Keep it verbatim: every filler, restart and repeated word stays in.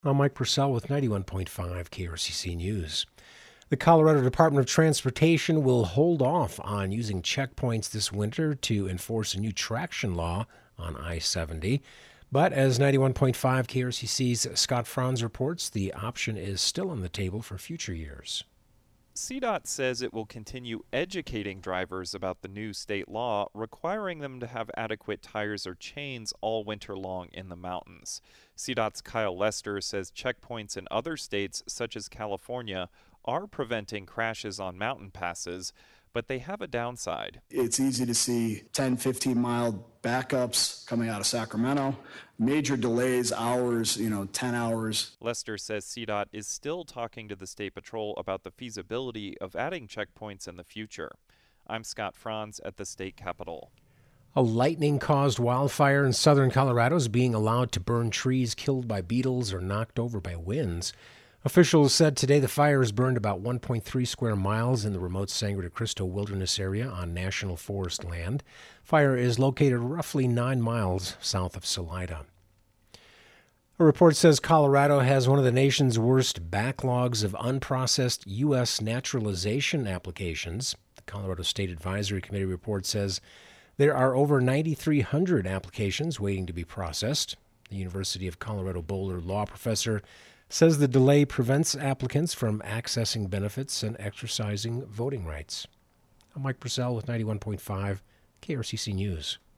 I'm Mike Purcell with ninety-one point five K R C C News. The Colorado Department of Transportation will hold off on using checkpoints this winter to enforce a new traction law on I seventy. But as ninety-one point five K R C C's Scott Franz reports, the option is still on the table for future years. C DOT says it will continue educating drivers about the new state law, requiring them to have adequate tires or chains all winter long in the mountains. C DOT's Kyle Lester says checkpoints in other states, such as California, are preventing crashes on mountain passes, but they have a downside. It's easy to see ten, fifteen mile backups coming out of Sacramento, major delays, hours, you know, ten hours. Lester says C DOT is still talking to the State Patrol about the feasibility of adding checkpoints in the future. I'm Scott Franz at the state capitol. A lightning-caused wildfire in southern Colorado is being allowed to burn trees killed by beetles or knocked over by winds. Officials said today the fire has burned about one point three square miles in the remote Sangre de Cristo Wilderness area on National Forest land. Fire is located roughly nine miles south of Salida. A report says Colorado has one of the nation's worst backlogs of unprocessed U S naturalization applications. The Colorado State Advisory Committee report says there are over nine thousand three hundred applications waiting to be processed. The University of Colorado Boulder law professor says the delay prevents applicants from accessing benefits and exercising voting rights. I'm Mike Purcell with ninety-one point five K R C C News.